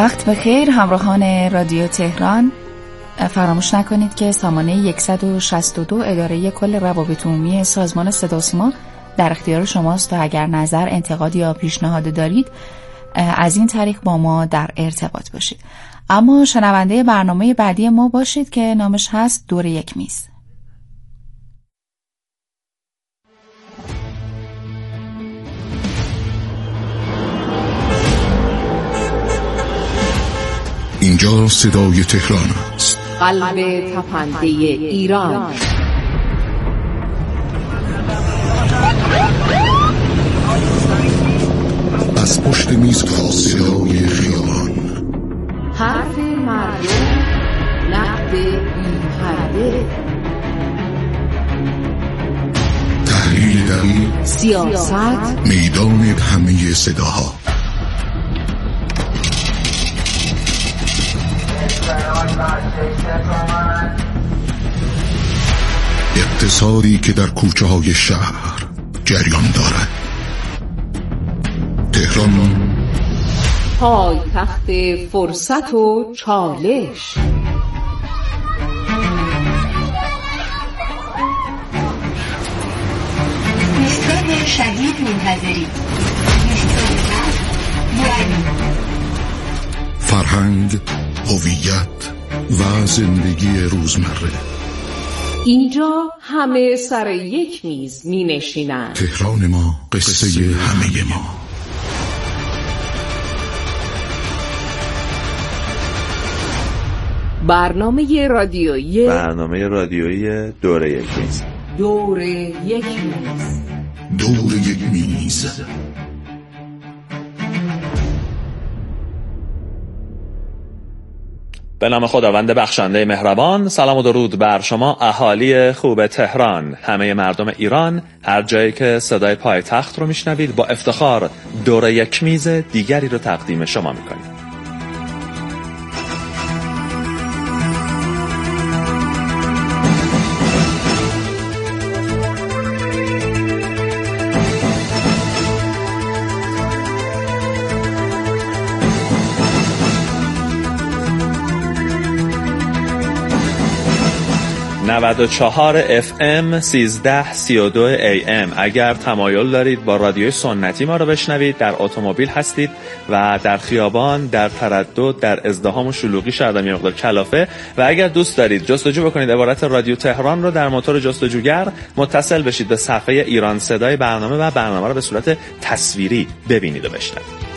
وقت بخیر همراهان رادیو تهران. فراموش نکنید که سامانه 162 اداره کل روابط عمومی سازمان صدا و سیما در اختیار شماست تا اگر نظر، انتقاد یا پیشنهاد دارید از این طریق با ما در ارتباط باشید. اما شنونده برنامه بعدی ما باشید که نامش هست دور یک میز. اینجا صدای تهران است، قلب تپنده ایران. از پشت میز تا صدای خیابان، حرف مردم، نقد بی‌پرده، تحلیل دقیق، سیاست، میدان همه صداها. اقتصادی که در کوچه های شهر جریان دارد. تهران پایتخت فرصت و چالش. دوستان شدید منتظری. فرهنگ، هویت و زندگی روزمره. اینجا همه سر یک میز می نشینند. تهران ما، قصه همه ما. برنامه رادیویی دور یک میز. دور یک میز. دور یک میز. به نام خداوند بخشنده مهربان. سلام و درود بر شما اهالی خوب تهران، همه مردم ایران، هر جایی که صدای پایتخت رو میشنوید. با افتخار دور یک میز دیگری رو تقدیم شما میکنیم. و 94 FM 1332 AM. اگر تمایل دارید با رادیوی سنتی ما رو بشنوید، در اتومبیل هستید و در خیابان، در تردد، در ازدحام و شلوغی شاید هم یه مقدار کلافه، و اگر دوست دارید جستجو بکنید عبارت رادیو تهران رو در موتور جستجوگر، متصل بشید به صفحه ایران صدای برنامه و برنامه رو به صورت تصویری ببینید و بشنوید.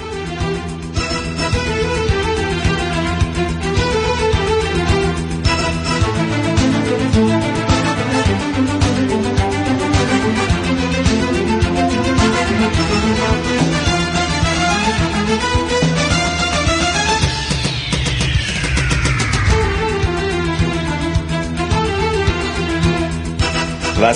و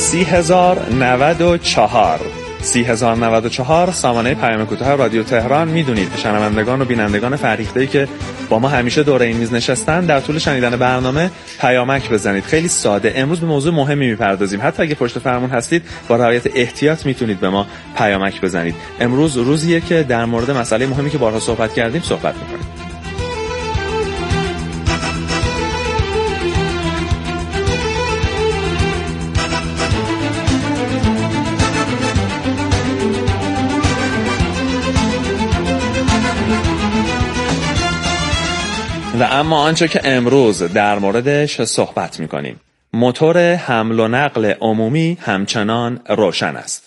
3094 سامانه پیام کوتاه رادیو تهران. میدونید شنوندگان و بینندگان فرهیخته‌ای که با ما همیشه دور این میز نشستن، در طول شنیدن برنامه پیامک بزنید. خیلی ساده. امروز به موضوع مهمی میپردازیم. حتی اگه پشت فرمون هستید، با رعایت احتیاط میتونید به ما پیامک بزنید. امروز روزیه که در مورد مسئله مهمی که بارها صحبت کردیم صحبت میکنیم. و اما آنچه که امروز در موردش صحبت می‌کنیم، موتور حمل و نقل عمومی همچنان روشن است.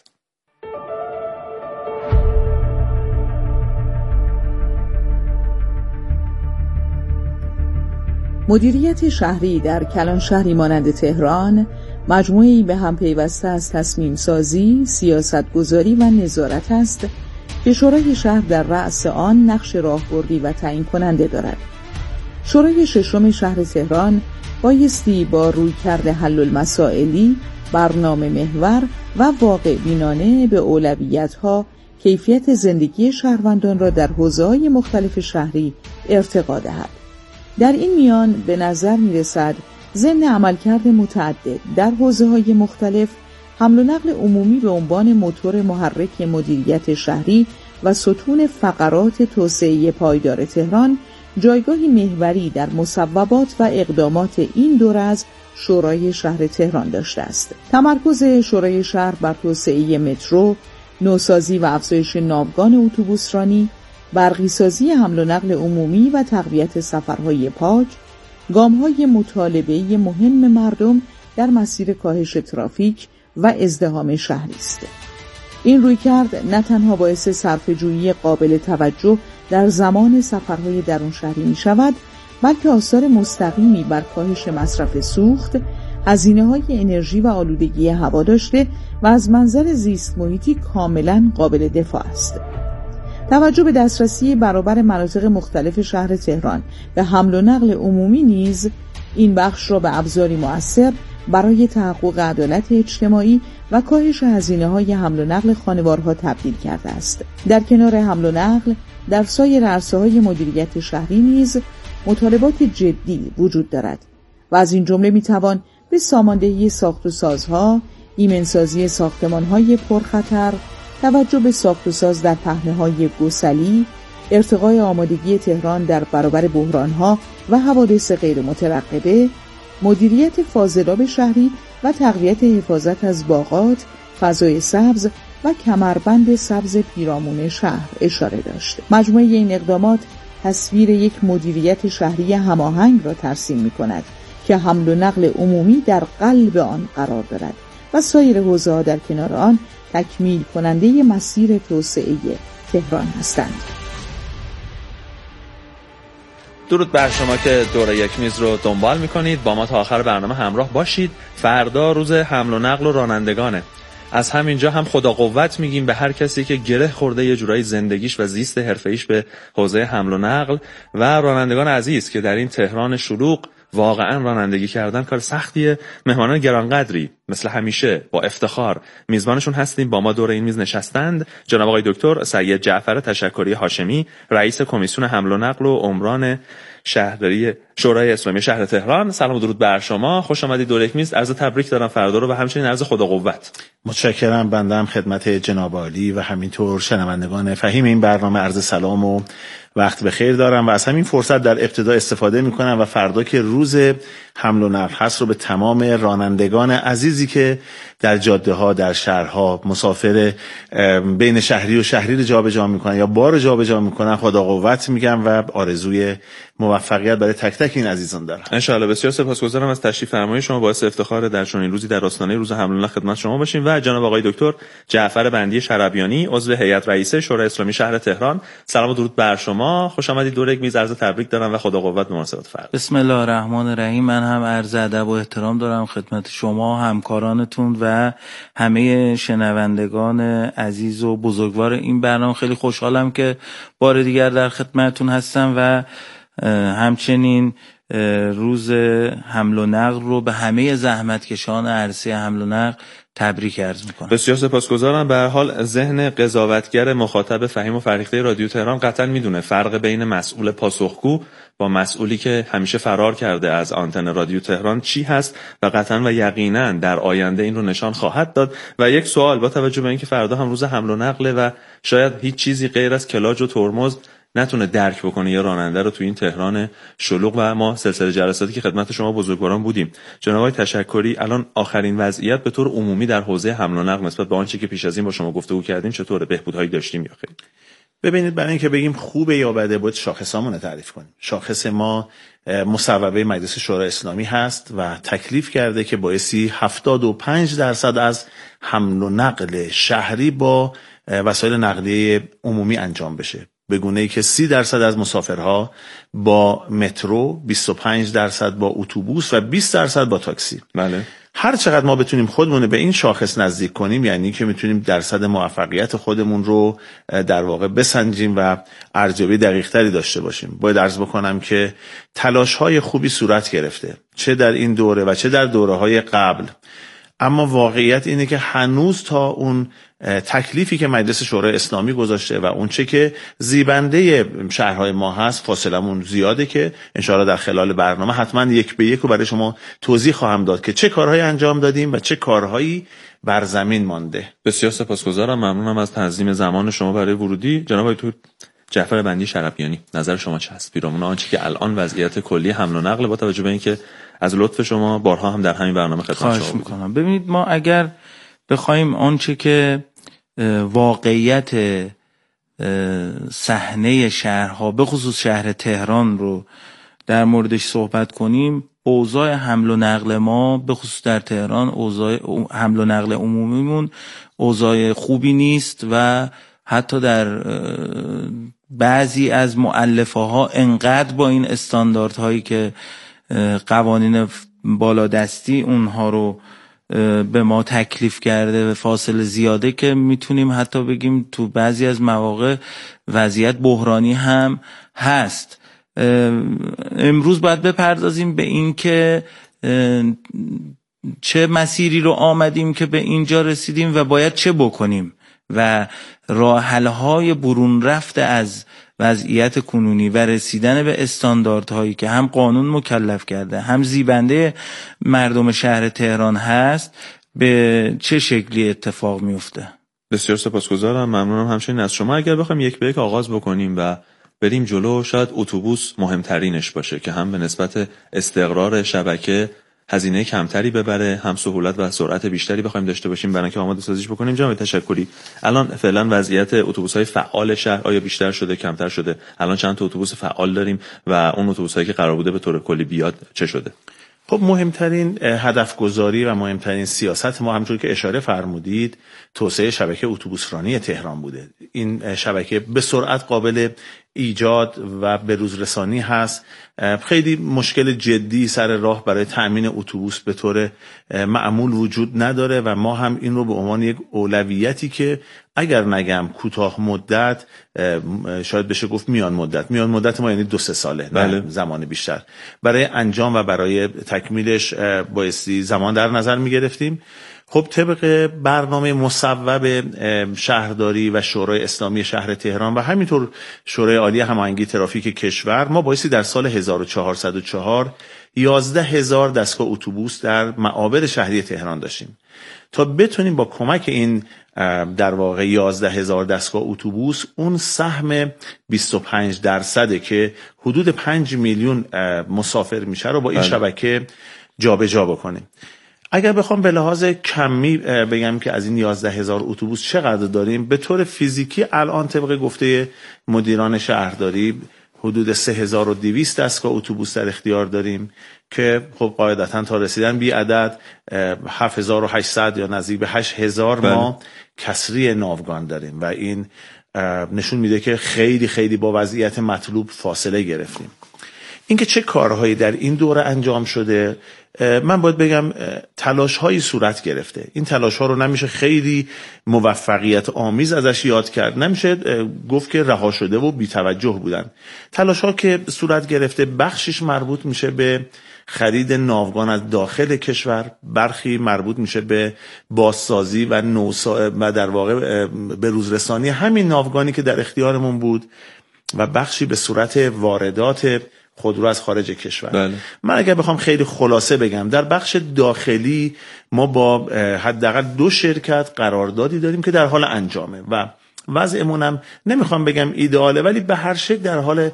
مدیریت شهری در کلان شهری مانند تهران مجموعه‌ای به هم پیوسته از تصمیم سازی، سیاستگذاری و نظارت است که شورای شهر در رأس آن نقش راهبردی و تعیین کننده دارد. شورای ششم شهر تهران بایستی با رویکرد حل المسائلی، برنامه محور و واقع بینانه به اولویت‌ها، کیفیت زندگی شهروندان را در حوزه‌های مختلف شهری ارتقا دهد. در این میان به نظر می‌رسد ضمن عملکرد متعدد در حوزه‌های مختلف، حمل و نقل عمومی به عنوان موتور محرک مدیریت شهری و ستون فقرات توسعه پایدار تهران جایگاهی محوری در مصوبات و اقدامات این دوره از شورای شهر تهران داشته است. تمرکز شورای شهر بر توسعه مترو، نوسازی و افزایش ناوگان اتوبوسرانی، برقی‌سازی حمل و نقل عمومی و تقویت سفرهای پاک، گام‌های مطالبه‌ای مهم مردم در مسیر کاهش ترافیک و ازدحام شهری است. این رویکرد نه تنها باعث صرفه‌جویی قابل توجه در زمان سفرهای درون شهری می شود، بلکه آثار مستقیمی بر کاهش مصرف سوخت، هزینه‌های انرژی و آلودگی هوا داشته و از منظر زیست محیطی کاملاً قابل دفاع است. توجه به دسترسی برابر مناطق مختلف شهر تهران به حمل و نقل عمومی نیز این بخش را به ابزاری مؤثر برای تحقق عدالت اجتماعی و کاهش هزینه‌های حمل و نقل خانوارها تبدیل کرده است. در کنار حمل و نقل، در سایر عرصه‌های مدیریت شهری نیز مطالبات جدی وجود دارد و از این جمله می‌توان به ساماندهی ساخت و سازها، ایمنسازی ساختمان‌های پرخطر، توجه به ساخت و ساز در پهنه‌های گسلی، ارتقای آمادگی تهران در برابر بحران‌ها و حوادث غیر مترقبه، مدیریت فاضلاب شهری و تقویت حفاظت از باغات، فضای سبز و کمربند سبز پیرامون شهر اشاره داشت. مجموعه این اقدامات تصویر یک مدیریت شهری هماهنگ را ترسیم می‌کند که حمل و نقل عمومی در قلب آن قرار دارد و سایر حوزه‌ها در کنار آن تکمیل کننده مسیر توسعه تهران هستند. درود بر شما که دوره یک میز رو دنبال میکنید. با ما تا آخر برنامه همراه باشید. فردا روز حمل و نقل و رانندگانه. از همینجا هم خدا قوت میگیم به هر کسی که گره خورده یه جورایی زندگیش و زیست حرفه‌ایش به حوزه حمل و نقل و رانندگان عزیز که در این تهران شلوغ واقعا رانندگی کردن کار سختیه. مهمانان گرانقدری مثل همیشه با افتخار میزبانشون هستیم. با ما دور این میز نشستند جناب آقای دکتر سید جعفر تشکری هاشمی، رئیس کمیسیون حمل و نقل و عمران شهرداری شورای اسلامی شهر تهران. سلام و درود بر شما، خوش آمدید دور یک میز. عرض تبریک دارم فردا رو و همچنین عرض خدا قوت. متشکرم. بنده هم خدمت جناب عالی و همینطور شنوندگان فهیم این برنامه عرض سلام و وقت بخیر دارم و از همین فرصت در ابتدا استفاده میکنم و فردا که روز حمل و نقل هست رو به تمام رانندگان عزیزی که در جاده ها، در شهرها مسافر بین شهری و شهری رو جابجا میکنن یا بار جابجا میکنن خدا قوت میگم و آرزوی موفقیت برای تک تک این عزیزان دارم. ان شاء الله. بسیار سپاسگزارم از تشریف فرمایی شما. باعث افتخار در چنین روزی در آستانه روز حمل و نقل خدمت شما باشیم. و جناب آقای دکتر جعفر بندی شربیانی، عضو هیئت رئیسه شورای اسلامی شهر تهران. سلام و درود بر شما، خوش آمدید دور یک میز. عرض تبریک دارم و خدا قوت به مناسبت فردا. بسم الله الرحمن الرحیم. من هم عرض ادب و احترام دارم خدمت شما، همکارانتون و همه شنوندگان عزیز و بزرگوار این برنامه. خیلی خوشحالم که بار دیگر در خدمتتون هستم و همچنین روز حمل و نقل رو به همه زحمتکشان عرصه حمل و نقل تبریک عرض میکنم. بسیار سپاسگزارم. به هر حال ذهن قضاوتگر مخاطب فهیم و فرهیخته رادیو تهران قطعا میدونه فرق بین مسئول پاسخگو با مسئولی که همیشه فرار کرده از آنتن رادیو تهران چی هست و قطعا و یقینا در آینده این رو نشان خواهد داد. و یک سوال با توجه به اینکه فردا هم روز حمل و نقله و شاید هیچ چیزی غیر از کلاج و ترمز نتونه درک بکنه یا راننده رو تو این تهران شلوغ و ما سلسله جلساتی که خدمت شما بزرگواران بودیم. جناب آقای تشکری، الان آخرین وضعیت به طور عمومی در حوزه حمل و نقل نسبت به آنچه که پیش از این با شما گفتگو کردیم چطوره؟ بهبودهایی داشتیم یا خیر؟ ببینید، برای اینکه بگیم خوبه یا بده باید شاخصامون تعریف کنیم. شاخص ما مصوبه مجلس شورای اسلامی هست و تکلیف کرده که بایستی 75% از حمل و نقل شهری با وسایل نقلیه عمومی انجام بشه، به گونه‌ای که 30% از مسافرها با مترو، 25% با اتوبوس و 20% با تاکسی. بله. هر چقدر ما بتونیم خودمون به این شاخص نزدیک کنیم، یعنی که میتونیم درصد موفقیت خودمون رو در واقع بسنجیم و ارزیابی دقیق‌تری داشته باشیم. باید عرض بکنم که تلاش‌های خوبی صورت گرفته، چه در این دوره و چه در دوره‌های قبل، اما واقعیت اینه که هنوز تا اون تکلیفی که مجلس شورای اسلامی گذاشته و اون چه که زیبنده شهرهای ما هست فاصلمون زیاده که انشاءالله در خلال برنامه حتما یک به یک رو برای شما توضیح خواهم داد که چه کارهایی انجام دادیم و چه کارهایی بر زمین مانده. بسیار سپاسگزارم، ممنونم از تنظیم زمان شما برای ورودی. جناب دکتر جعفر بندی شربیانی، نظر شما چه هست پیرامون آنچه که الان وضعیت کلی حمل و نقل با توجه به اینکه از لطف شما بارها هم در همین برنامه خدمت شما بودیم؟ ببینید، ما اگر بخوایم آنچه که واقعیت صحنه شهرها به خصوص شهر تهران رو در موردش صحبت کنیم، اوضاع حمل و نقل ما به خصوص در تهران، اوضاع حمل و نقل عمومیمون اوضاع خوبی نیست و حتی در بعضی از مؤلفه ها انقدر با این استانداردهایی که قوانین بالادستی اونها رو به ما تکلیف کرده فاصله زیاده که میتونیم حتی بگیم تو بعضی از مواقع وضعیت بحرانی هم هست. امروز باید بپردازیم به این که چه مسیری رو آمدیم که به اینجا رسیدیم و باید چه بکنیم و راه حل‌های برون رفته از وضعیت کنونی و رسیدن به استانداردهایی که هم قانون مکلف کرده هم زیبنده مردم شهر تهران هست به چه شکلی اتفاق میفته. بسیار سپاسگزارم، ممنونم همچنین از شما. اگر بخوایم یک به یک آغاز بکنیم و بریم جلو، شاید اتوبوس مهمترینش باشه که هم به نسبت استقرار شبکه هزینه کمتری ببره، هم سهولت و سرعت بیشتری بخوایم داشته باشیم برای اینکه آماده سازیش بکنیم. جناب تشکری، الان فعلا وضعیت اتوبوس‌های فعال شهر آیا بیشتر شده، کمتر شده؟ الان چند تا اتوبوس فعال داریم و اون اتوبوس‌هایی که قرار بوده به طور کلی بیاد چه شده؟ خب مهمترین هدف گذاری و مهمترین سیاست ما همونطور که اشاره فرمودید توسعه شبکه اتوبوسرانی تهران بوده. این شبکه به سرعت قابل ایجاد و به روز رسانی هست. خیلی مشکل جدی سر راه برای تأمین اتوبوس به طور معمول وجود نداره و ما هم این رو به عنوان یک اولویتی که اگر نگم کوتاه مدت، شاید بشه گفت میان مدت ما یعنی 2-3 ساله، بله. نه زمان بیشتر، برای انجام و برای تکمیلش بایستی زمان در نظر می گرفتیم. خب طبق برنامه مصوب شهرداری و شورای اسلامی شهر تهران و همینطور شورای عالی هماهنگی ترافیک کشور، ما بایستی در سال 1404 11,000 دستگاه اتوبوس در معابر شهری تهران داشتیم تا بتونیم با کمک این در واقع 11,000 دستگاه اتوبوس اون سهم 25% که حدود 5 میلیون مسافر میشه رو با این شبکه جابجا بکنیم. اگر بخوام به لحاظ کمی بگم که از این 11,000 اتوبوس چقدر داریم، به طور فیزیکی الان طبق گفته مدیران شهرداری حدود 3,200 دستگاه اتوبوس در اختیار داریم که خب قاعدتا تا رسیدن بی عدد 7,800 یا نزدیک به 8,000 ما کسری ناوگان داریم و این نشون میده که خیلی خیلی با وضعیت مطلوب فاصله گرفتیم. اینکه چه کارهایی در این دوره انجام شده، من باید بگم تلاش‌هایی صورت گرفته. این تلاش‌ها رو نمیشه خیلی موفقیت آمیز ازش یاد کرد، نمیشه گفت که رها شده و بی‌توجه بودن. تلاش‌ها که صورت گرفته بخشش مربوط میشه به خرید ناوگان از داخل کشور، برخی مربوط میشه به بازسازی و در واقع به روزرسانی همین ناوگانی که در اختیارمون بود و بخشی به صورت واردات خودرو از خارج کشور. بله. من اگر بخوام خیلی خلاصه بگم، در بخش داخلی ما با حداقل 2 شرکت قراردادی داریم که در حال انجامه و وضعمون هم نمیخوام بگم ایدئاله ولی به هر شکل در حال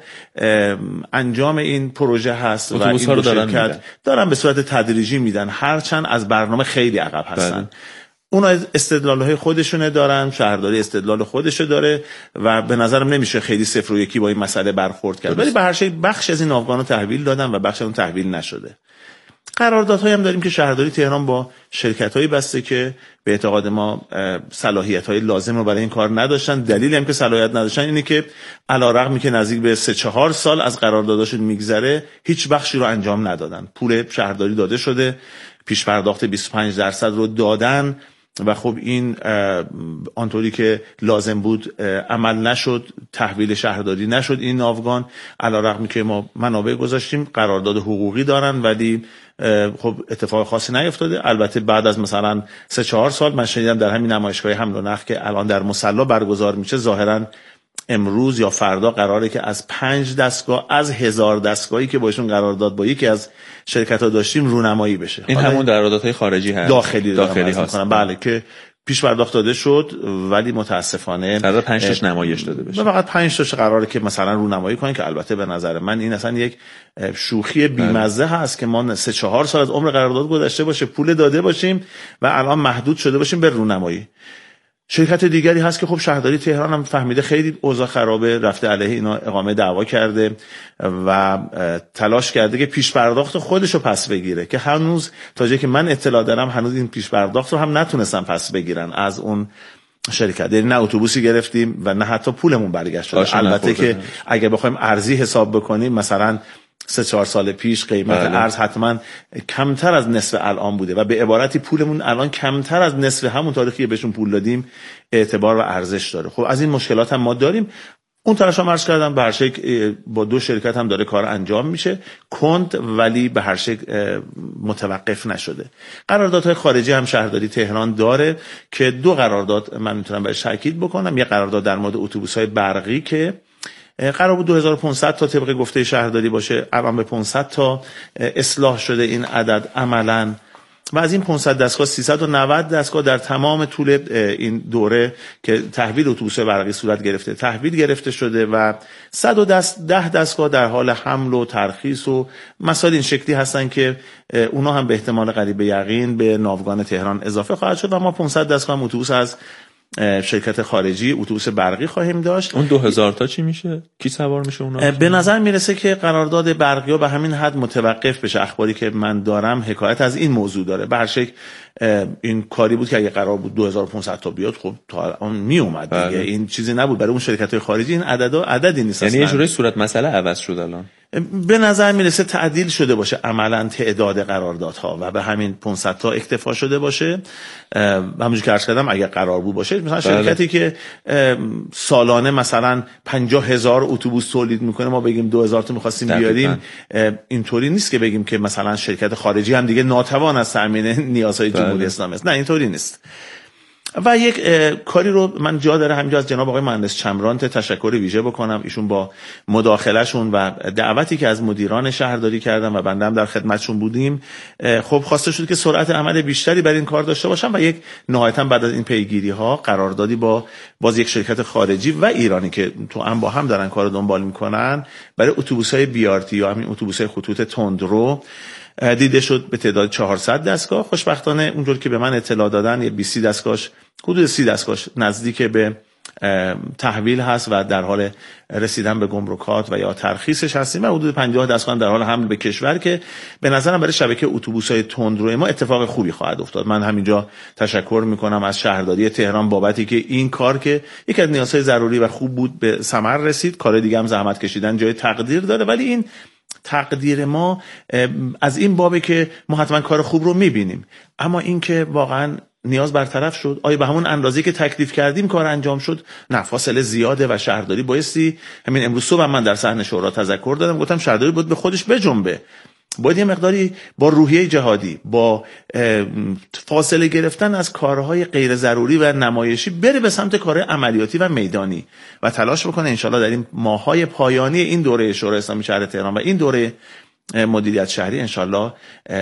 انجام این پروژه هست و این 2 شرکت دارن به صورت تدریجی میدن، هرچند از برنامه خیلی عقب هستن. بله. اونا استدلال‌های خودشونه دارن، شهرداری استدلال خودشو داره و به نظرم نمیشه خیلی 0 و 1 با این مسئله برخورد کرد، ولی به هر شکل بخش از این ناوگانو تحویل دادن و بخش اون تحویل نشده. قراردادهایی هم داریم که شهرداری تهران با شرکت‌هایی بسته که به اعتقاد ما صلاحیت‌های لازم رو برای این کار نداشتن. دلیلی هم که صلاحیت نداشتن اینه که علی‌رغمی که نزدیک به 3-4 سال از قرارداداشون میگذره هیچ بخشی رو انجام ندادن. پول شهرداری داده شده، پیش پرداخت 25% رو دادن و خب این آنطوری که لازم بود عمل نشد، تحویل شهرداری نشد این ناوگان، علی‌رغمی که ما منابع گذاشتیم، قرارداد حقوقی دارن ولی خب اتفاق خاصی نیفتاده. البته بعد از مثلا 3-4 سال من شنیدم در همین نمایشگاه حمل و نقل که الان در مصلی برگزار میشه، ظاهرا امروز یا فردا قراره که از 5 دستگاه از 1000 دستگاهی که باشون قرارداد با یکی از شرکت‌ها داشتیم رونمایی بشه. این همون قراردادهای خارجی هست، داخلی هست. هست. بله، که پیش پرداخت داده شد، ولی متاسفانه قرار 5 تاش نمایش داده بشه. فقط 5 تاش قراره که مثلا رونمایی کنن، که البته به نظر من این اصلا یک شوخی بیمزه هست که ما 3-4 سال از عمر قرارداد گذشته باشه، پول داده باشیم و الان محدود شده باشیم به رونمایی. شرکت دیگری هست که خب شهرداری تهران هم فهمیده خیلی اوضاع خرابه، رفته علیه اینا اقامه دعوا کرده و تلاش کرده که پیش پرداخت خودشو پس بگیره، که هنوز تا جایی که من اطلاع دارم هنوز این پیش پرداخت رو هم نتونستن پس بگیرن از اون شرکت. یعنی نه اتوبوسی گرفتیم و نه حتی پولمون برگشت. البته که اگه بخوایم ارزی حساب بکنیم، مثلا 3-4 سال پیش قیمت ارز حتما کمتر از نصف الان بوده و به عبارتی پولمون الان کمتر از نصف همون تاریخی بهشون پول دادیم اعتبار و ارزش داره. خب از این مشکلات هم ما داریم. اون طرفش هم عرض کردم به هر شکل با 2 شرکت هم داره کار انجام میشه، کند ولی به هر شکل متوقف نشده. قراردادهای خارجی هم شهرداری تهران داره که 2 قرارداد من میتونم بهش تاکید بکنم. یه قرارداد در مورد اتوبوس‌های برقی که قرار بود 2500 تا طبق گفته شهرداری باشه، الان به 500 تا اصلاح شده این عدد عملاً، و از این 500 دستگاه 390 دستگاه در تمام طول این دوره که تحویل اتوبوس برقی صورت گرفته تحویل گرفته شده و 110 دستگاه در حال حمل و ترخیص و مسائل این شکلی هستن که اونا هم به احتمال قریب یقین به ناوگان تهران اضافه خواهد شد و ما 500 دستگاه هم اتوبوس از شرکت خارجی اتوبوس برقی خواهیم داشت. اون 2000 تا چی میشه؟ کی سوار میشه اونا؟ به نظر میرسه که قرارداد برقی‌ها به همین حد متوقف بشه. اخباری که من دارم حکایت از این موضوع داره. به هر شکل این کاری بود که اگه قرار بود 2500 تا بیاد، خب تا الان می اومد دیگه. این چیزی نبود برای اون شرکت‌های خارجی. این عددی نیست. یعنی یه جوری صورت مسئله عوض شد الان. به نظر میرسه تعدیل شده باشه عملاً تعداد قراردادها و به همین 500 تا اکتفا شده باشه. همونجوری که عرض کردم اگه قرار بود باشه مثلا شرکتی که سالانه مثلا 50,000 اتوبوس تولید میکنه ما بگیم 2000 تا می‌خواستیم بیاریم، اینطوری نیست که بگیم که مثلا شرکت خارجی هم دیگه ناتوان از تامین نیازهای جمهوری اسلامی است. نه اینطوری نیست. و یک کاری رو من جا داره همینجا از جناب آقای مهندس چمران تشکر ویژه بکنم. ایشون با مداخلهشون و دعوتی که از مدیران شهرداری کردن و بنده هم در خدمتشون بودیم، خب خواسته شد که سرعت عمل بیشتری برای این کار داشته باشن و یک نهایتا بعد از این پیگیری ها قراردادی با باز یک شرکت خارجی و ایرانی که تو هم با هم دارن کار دنبال میکنن برای اتوبوس‌های BRT یا همین اتوبوس‌های خطوط تندرو دیده شد به تعداد 400 دستگاه. خوشبختانه اونجور که به من اطلاع دادن یه 20 دستگاهش حدود 30 دستگاهش نزدیک به تحویل هست و در حال رسیدن به گمرکات و یا ترخیصش هستیم و حدود 50 دستگاه در حال حمل به کشور که به نظرم برای شبکه اتوبوس‌های تندرو ما اتفاق خوبی خواهد افتاد. من همینجا تشکر میکنم از شهرداری تهران بابتی که این کار که یکی از نیازهای ضروری و خوب بود به ثمر رسید. کار دیگه هم زحمت کشیدن جای تقدیر داره، ولی این تقدیر ما از این بابه که ما حتما کار خوب رو میبینیم، اما این که واقعا نیاز برطرف شد، آیا به همون اندازه که تکلیف کردیم کار انجام شد؟ نه، فاصله زیاده و شهرداری بایستی. همین امروز صبح من در صحن شورا تذکر دادم، گفتم شهرداری باید به خودش بجنبه، باید یه مقداری با روحیه جهادی، با فاصله گرفتن از کارهای غیر ضروری و نمایشی بره به سمت کارهای عملیاتی و میدانی و تلاش بکنه انشالله در این ماهای پایانی این دوره شورای اسلامی شهر تهران و این دوره مدیریت شهری انشالله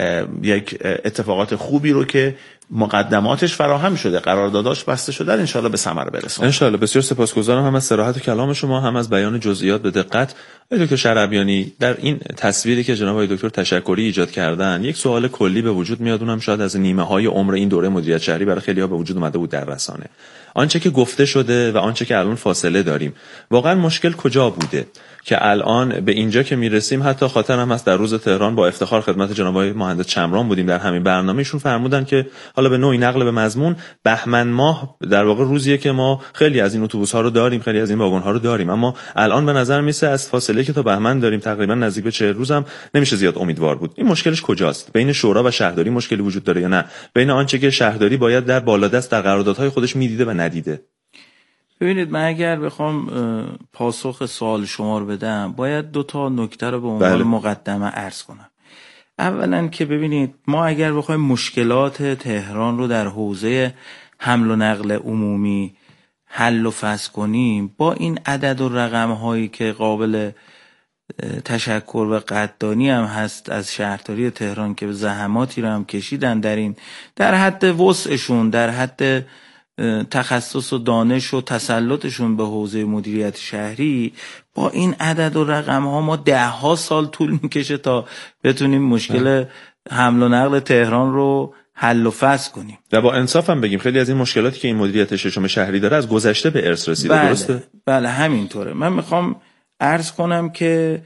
یک اتفاقات خوبی رو که مقدماتش فراهم شده، قرارداداش بسته شده، انشالله به ثمر برسونه. انشالله. بسیار سپاسگزارم هم از صراحت کلام شما، هم از بیان جزئیات به دقت. دکتر شربیانی، در این تصویری که جناب آقای دکتر تشکری ایجاد کردن یک سوال کلی به وجود میاد، اونم شاید از نیمه های عمر این دوره مدیریت شهری برای خیلی‌ها به وجود اومده بود در رسانه. آنچه که گفته شده و آنچه که الان فاصله داریم، واقعا مشکل کجا بوده که الان به اینجا که میرسیم؟ حتی خاطرم هست در روز تهران با افتخار خدمت جناب آقای مهندس چمران بودیم در همین برنامه. ایشون فرمودن که حالا به نوعی نقل به مضمون بهمن ماه در واقع روزیه که ما خیلی از این اتوبوس‌ها رو داریم، خیلی از این واگن‌ها رو داریم، اما الان به نظر میسه از فاصله که تا بهمن داریم تقریبا نزدیک به 40 روز هم نمیشه زیاد امیدوار بود. این مشکلش کجاست؟ بین شورا و شهرداری مشکلی وجود داره یا نه؟ بین آنچه که شهرداری باید در بالادست در قراردادهای خودش میدیده و ندیده؟ ببینید، من اگر بخوام پاسخ سوال شما رو بدم باید 2 تا نکته رو به عنوان مقدمه عرض کنم. اولا که ببینید، ما اگر بخوایم مشکلات تهران رو در حوزه حمل و نقل عمومی حل و فصل کنیم، با این عدد و رقم هایی که قابل تشکر و قدردانی هم هست از شهرداری تهران که زحماتی رو هم کشیدن در این، در حد وسعشون، در حد تخصص و دانش و تسلطشون به حوزه مدیریت شهری، با این عدد و رقم ها ما 10 سال طول میکشه تا بتونیم مشکل حمل و نقل تهران رو حل و فصل کنیم. و با انصاف هم بگیم خیلی از این مشکلاتی که این مدیریت ششم شهری داره از گذشته به ارث رسیده. بله، درسته؟ بله همینطوره. من میخوام عرض کنم که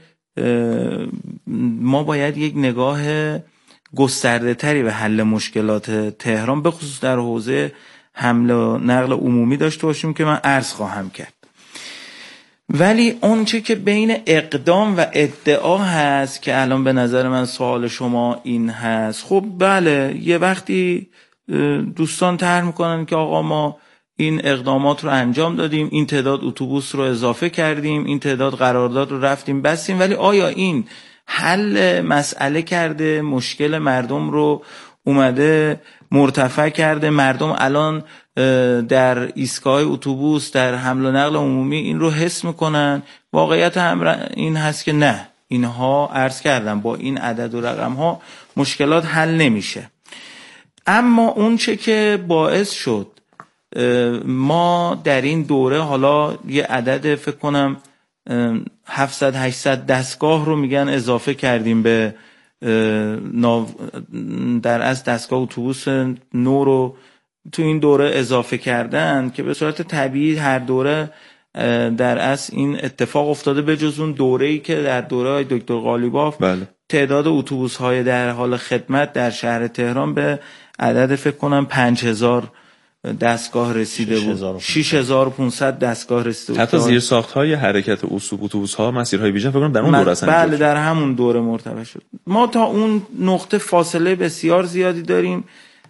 ما باید یک نگاه گسترده تری به حل مشکلات تهران به خصوص در حوزه حمل و نقل عمومی داشته باشیم که من عرض خواهم کرد. ولی اون چه که بین اقدام و ادعا هست که الان به نظر من سوال شما این هست، خب بله یه وقتی دوستان طرح میکنن که آقا ما این اقدامات رو انجام دادیم، این تعداد اتوبوس رو اضافه کردیم، این تعداد قرارداد رو رفتیم بستیم، ولی آیا این حل مسئله کرده؟ مشکل مردم رو اومده مرتفع کرده؟ مردم الان در ایستگاه اتوبوس در حمل و نقل عمومی این رو حس میکنن؟ واقعیت امر این هست که نه، اینها عرض کردم با این عدد و رقم ها مشکلات حل نمیشه. اما اون چه که باعث شد ما در این دوره حالا یه عدد فکر کنم 700-800 دستگاه رو میگن اضافه کردیم به در از دستگاه اتوبوس نو رو تو این دوره اضافه کردن که به صورت طبیعی هر دوره در از این اتفاق افتاده، به جز اون دوره‌ای که در دوره دکتر قالیباف بله. تعداد اتوبوس‌های در حال خدمت در شهر تهران به عدد فکر کنم 5000 دستگاه رسیده بود، 6500 دستگاه رسیده بود. حتی زیر ساخت‌های حرکت اتوبوس‌ها مسیرهای ویژه فکر کنم در اون دوره هستن. بله در همون دوره مرتبط شد. ما تا اون نقطه فاصله بسیار زیادی داریم،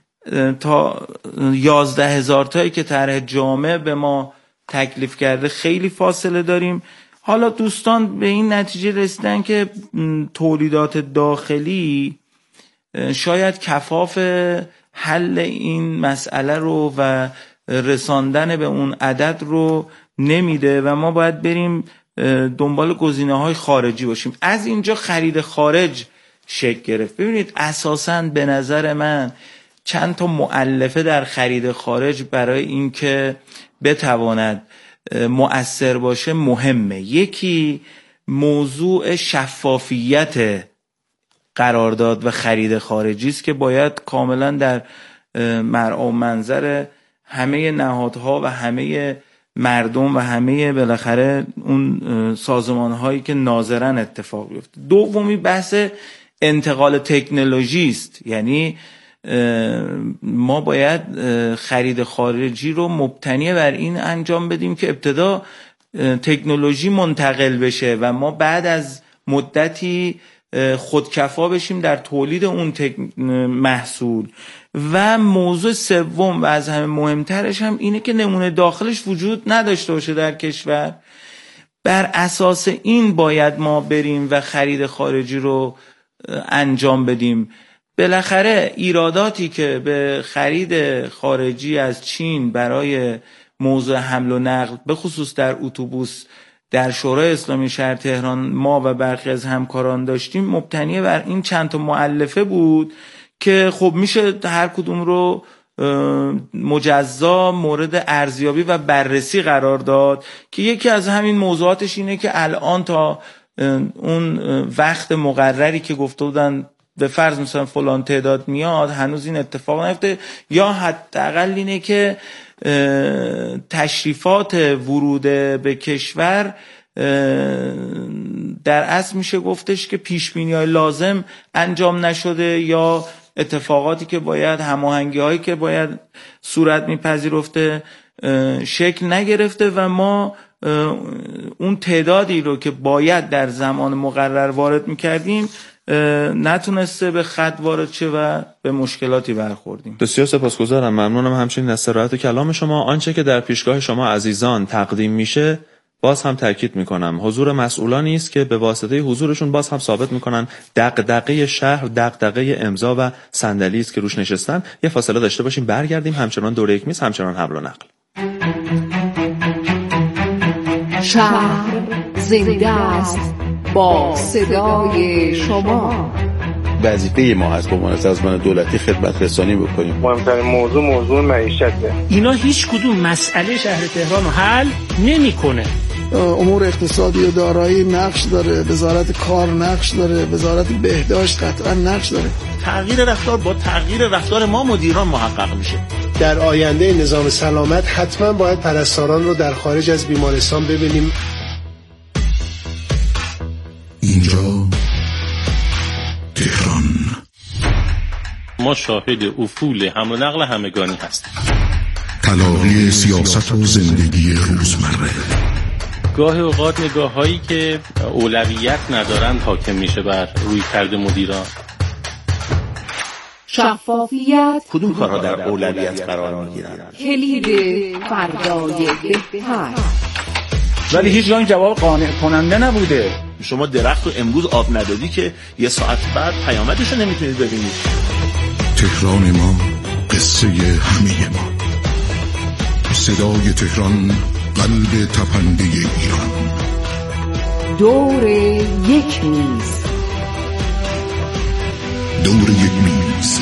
تا 11000 تایی که طرح جامع به ما تکلیف کرده خیلی فاصله داریم. حالا دوستان به این نتیجه رسیدن که تولیدات داخلی شاید کفاف حل این مسئله رو و رساندن به اون عدد رو نمیده و ما باید بریم دنبال گزینه‌های خارجی باشیم. از اینجا خرید خارج شکل گرفت. ببینید اساساً به نظر من چند تا مؤلفه در خرید خارج برای اینکه بتواند مؤثر باشه مهمه. یکی موضوع شفافیت قرارداد و خرید خارجی است که باید کاملا در مرعا و منظر همه نهادها و همه مردم و همه بالاخره اون سازمان‌هایی که ناظرن اتفاق بیفته. دومی بحث انتقال تکنولوژی است، یعنی ما باید خرید خارجی رو مبتنی بر این انجام بدیم که ابتدا تکنولوژی منتقل بشه و ما بعد از مدتی خودکفا بشیم در تولید اون محصول. و موضوع سوم و از همه مهمترش هم اینه که نمونه داخلش وجود نداشته باشه در کشور. بر اساس این باید ما بریم و خرید خارجی رو انجام بدیم. بالاخره ایراداتی که به خرید خارجی از چین برای موضوع حمل و نقل به خصوص در اتوبوس در شورای اسلامی شهر تهران ما و برخی از همکاران داشتیم مبتنی بر این چند تا مؤلفه بود که خب میشه هر کدوم رو مجزا مورد ارزیابی و بررسی قرار داد که یکی از همین موضوعاتش اینه که الان تا اون وقت مقرری که گفته بودن به فرض مثلا فلان تعداد میاد هنوز این اتفاق نیفته، یا حداقل اینه که تشریفات ورود به کشور در اصل میشه گفتش که پیشبینی‌های لازم انجام نشده یا اتفاقاتی که باید هماهنگی‌هایی که باید صورت میپذیرفته شکل نگرفته و ما اون تعدادی رو که باید در زمان مقرر وارد میکردیم نتونسته به خط وارد شه و به مشکلاتی برخوردیم. بسیار سپاسگزارم، ممنونم همچنین از صراحت کلام شما. آنچه که در پیشگاه شما عزیزان تقدیم میشه باز هم تاکید میکنم حضور مسئولانی است که به واسطه حضورشون باز هم ثابت میکنن دغدغه شهر دغدغه امضا و صندلی است که روش نشستن. یه فاصله داشته باشیم برگردیم همچنان دوره یک میز همچنان حمل و نقل. شهر زنده است با صدای شما. وظیفه ما هست به عنوان سازمان دولتی خدمت رسانی بکنیم. مهمترین موضوع معیشته. اینا هیچ کدوم مسئله شهر تهران رو حل نمی‌کنه. امور اقتصادی و دارایی نقش داره، وزارت کار نقش داره، وزارت بهداشت قطعا نقش داره. تغییر رفتار با تغییر رفتار ما مدیران محقق میشه. در آینده نظام سلامت حتما باید پرستاران رو در خارج از بیمارستان ببینیم. اینجا تهران. ما شاهد افول حمل و نقل همگانی هستیم. تلاقی سیاست و زندگی روزمره. گاه اوقات نگاه‌هایی که اولویت ندارند حاکم میشه بر روی کرده مدیران. شفافیت کدوم کارها در اولویت قرار میگیرن؟ کلید فردای بهتر. ولی هیچ جای جواب قانع کننده نبوده. شما درخت رو امروز آب ندادی که یه ساعت بعد پیامدش رو نمیتونید ببینید. تهران ما، قصه همه ما. صدای تهران، قلب تپنده ایران. دور یک میز. دور یک میز.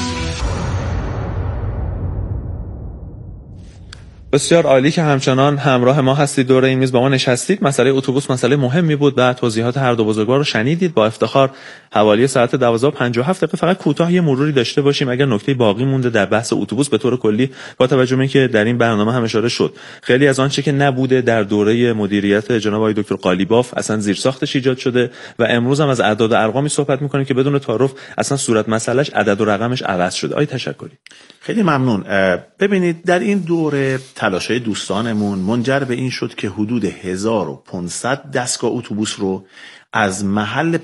بسیار عالی که همچنان همراه ما هستید، دور این میز با ما نشستید. مسئله اتوبوس مسئله مهمی بود و توضیحات هر دو بزرگوار رو شنیدید. با افتخار حوالی ساعت 12:57 فقط کوتاه یه مروری داشته باشیم اگر نکته باقی مونده در بحث اتوبوس به طور کلی، با توجه به اینکه در این برنامه هم اشاره شد خیلی از آنچه که نبوده در دوره مدیریت جناب آقای دکتر قالیباف اصلا زیرساختش ایجاد شده و امروز هم از اعداد و ارقامی صحبت می‌کنیم که بدون تعارف اصلا صورت مسئلهش عدد و رقمش عوض شده. آقای تشکری. خیلی ممنون. ببینید در این دوره تلاش‌های دوستانمون منجر به این شد که حدود 1500 دستگاه اتوبوس رو از محل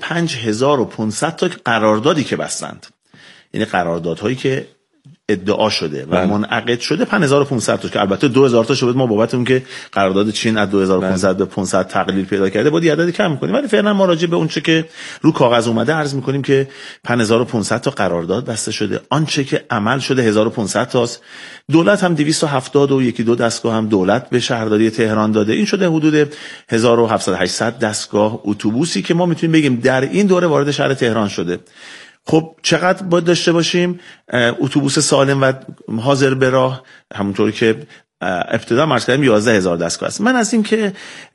5500 تا قراردادی که بستند، یعنی قراردادهایی که ادعا شده و منعقد شده 5500 تا، که البته 2000 تا شد ما بابت اون که قرارداد چین از 2500 به 500 تقلیل پیدا کرده بود عددی کم می‌کنیم، ولی فعلا ما راجع به اون چه که رو کاغذ اومده عرض می‌کنیم که 5500 تا قرارداد بسته شده. آنچه که عمل شده 1500 تاست. دولت هم 270 و یکی دو دستگاه هم دولت به شهرداری تهران داده. این شده حدود 1700 800 دستگاه اتوبوسی که ما میتونیم بگیم در این دوره وارد شهر تهران شده. خب چقدر باید داشته باشیم؟ اتوبوس سالم و حاضر به راه، همونطوری که ابتدا عرض کردم 11000 دستگاه است. من از این که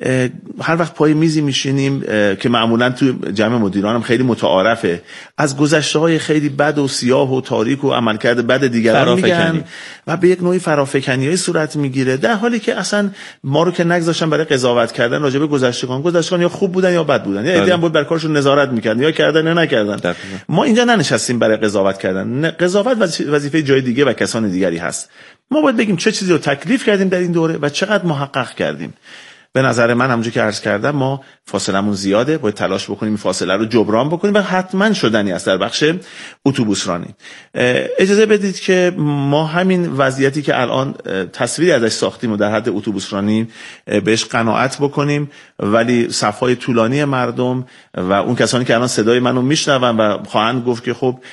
هر وقت پای میزی میشینیم که معمولا تو جمع مدیرانم خیلی متعارفه، از گذشته‌های خیلی بد و سیاه و تاریک و عملکرد بد دیگران میگن و به یک نوعی فرافکنی‌های صورت میگیره، در حالی که اصلا ما رو که نگذاشتن برای قضاوت کردن راجع به گذشتگان یا خوب بودن یا بد بودن، یا ایده هم بود بر کارشون نظارت میکردن یا کردن یا نکردن. ما اینجا ننشستیم برای قضاوت کردن. قضاوت وظیفه جای دیگه و کسان دیگری هست. ما باید بگیم چه چیزی رو تکلیف کردیم در این دوره و چقدر محقق کردیم. به نظر من همونجوری که عرض کردم ما فاصلمون زیاده، باید تلاش بکنیم این فاصله رو جبران بکنیم و حتما شدنی است در بخش اتوبوس رانی. اجازه بدید که ما همین وضعیتی که الان تصویری ازش ساختیم و در حد اتوبوس رانی بهش قناعت بکنیم، ولی صفهای طولانی مردم و اون کسانی که الان صدای منو میشنون و خواهند گفت که خب